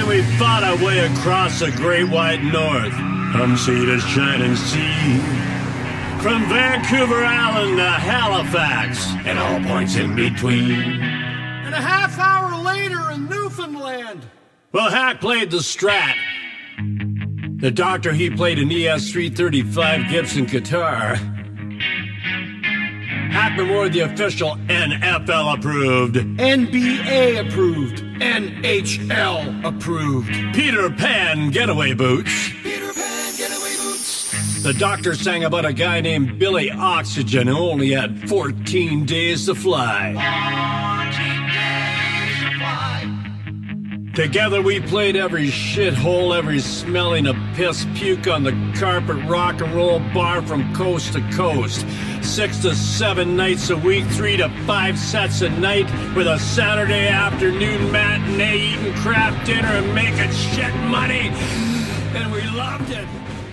and we fought our way across the great white north, from sea to shining sea, from Vancouver Island to Halifax, and all points in between. And a half hour later in Newfoundland. Well, Hack played the Strat. The Doctor, he played an ES-335 Gibson guitar. Hackman wore the official NFL approved, NBA approved. NHL approved. Peter Pan getaway boots. Peter Pan getaway boots. The Doctor sang about a guy named Billy Oxygen who only had 14 days to fly. 14 days to fly. Together we played every shithole, every smelling of piss puke on the carpet rock and roll bar from coast to coast. 6 to 7 nights a week, 3 to 5 sets a night, with a Saturday afternoon matinee, eating crap dinner and making shit money. And we loved it.